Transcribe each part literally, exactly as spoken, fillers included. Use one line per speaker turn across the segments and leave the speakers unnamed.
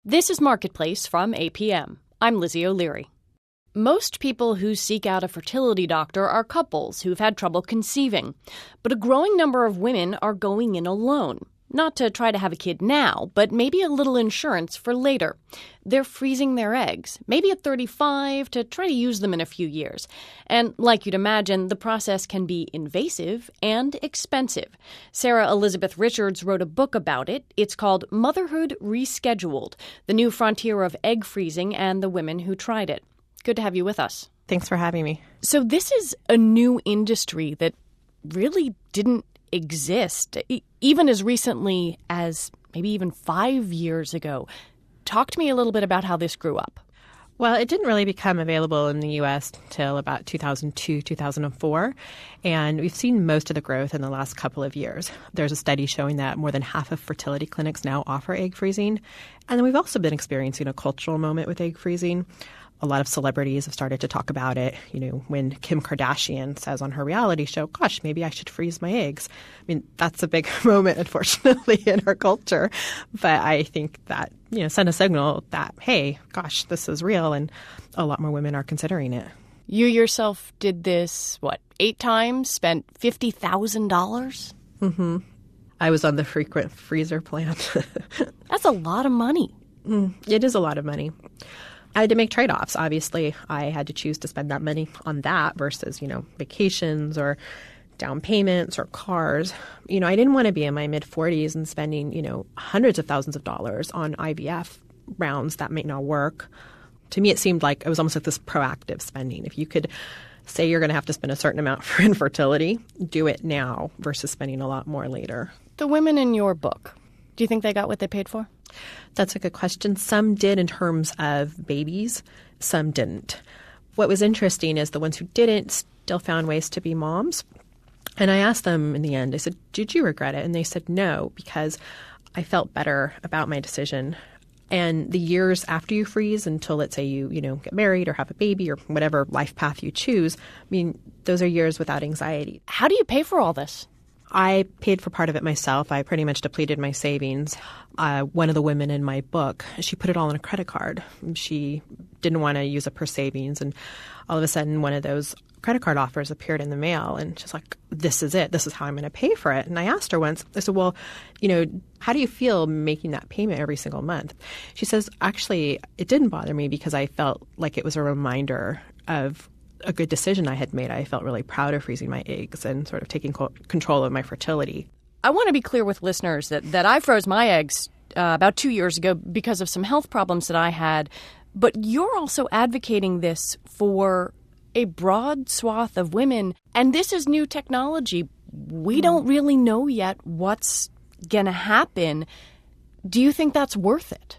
This is Marketplace from A P M. I'm Lizzie O'Leary. Most people who seek out a fertility doctor are couples who've had trouble conceiving. But a growing number of women are going in alone. Not to try to have a kid now, but maybe a little insurance for later. They're freezing their eggs, maybe at thirty-five, to try to use them in a few years. And like you'd imagine, the process can be invasive and expensive. Sarah Elizabeth Richards wrote a book about it. It's called Motherhood Rescheduled: The New Frontier of Egg Freezing and the Women Who Tried It. Good to have you with us.
Thanks for having me.
So this is a new industry that really didn't exist, even as recently as maybe even five years ago. Talk to me a little bit about how this grew up.
Well, it didn't really become available in the U S till about two thousand two, two thousand four, and we've seen most of the growth in the last couple of years. There's a study showing that more than half of fertility clinics now offer egg freezing, and then we've also been experiencing a cultural moment with egg freezing. A lot of celebrities have started to talk about it. You know, when Kim Kardashian says on her reality show, gosh, maybe I should freeze my eggs. I mean, that's a big moment, unfortunately, in our culture. But I think that, you know, send a signal that, hey, gosh, this is real, and a lot more women are considering it.
You yourself did this, what, eight times, spent fifty thousand dollars?
Mm-hmm. I was on the frequent freezer plan.
That's a lot of money.
Mm, it is a lot of money. I had to make trade-offs. Obviously, I had to choose to spend that money on that versus, you know, vacations or down payments or cars. You know, I didn't want to be in my mid-forties and spending, you know, hundreds of thousands of dollars on I V F rounds that might not work. To me, it seemed like it was almost like this proactive spending. If you could say you're going to have to spend a certain amount for infertility, do it now versus spending a lot more later.
The women in your book, do you think they got what they paid for?
That's a good question. Some did in terms of babies. Some didn't. What was interesting is the ones who didn't still found ways to be moms. And I asked them in the end, I said, did you regret it? And they said no, because I felt better about my decision. And the years after you freeze until, let's say, you, you know, get married or have a baby or whatever life path you choose, I mean, those are years without anxiety.
How do you pay for all this?
I paid for part of it myself. I pretty much depleted my savings. Uh, one of the women in my book, she put it all on a credit card. She didn't want to use up her savings. And all of a sudden, one of those credit card offers appeared in the mail. And she's like, this is it. This is how I'm going to pay for it. And I asked her once, I said, well, you know, how do you feel making that payment every single month? She says, actually, it didn't bother me because I felt like it was a reminder of a good decision I had made. I felt really proud of freezing my eggs and sort of taking co- control of my fertility.
I want to be clear with listeners that, that I froze my eggs uh, about two years ago because of some health problems that I had. But you're also advocating this for a broad swath of women. And this is new technology. We mm. don't really know yet what's going to happen. Do you think that's worth it?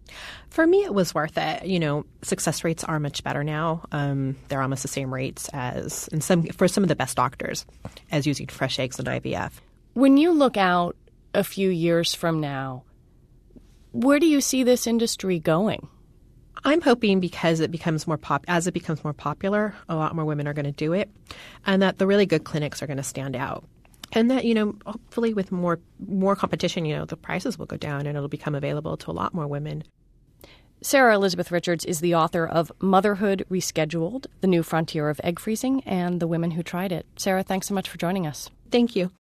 For me, it was worth it. You know, success rates are much better now. Um, they're almost the same rates as in some for some of the best doctors as using fresh eggs and I V F.
When you look out a few years from now, where do you see this industry going?
I'm hoping because it becomes more pop as it becomes more popular, a lot more women are going to do it, and that the really good clinics are going to stand out. And that, you know, hopefully with more more competition, you know, the prices will go down and it'll become available to a lot more women.
Sarah Elizabeth Richards is the author of Motherhood Rescheduled: The New Frontier of Egg Freezing and the Women Who Tried It. Sarah, thanks so much for joining us.
Thank you.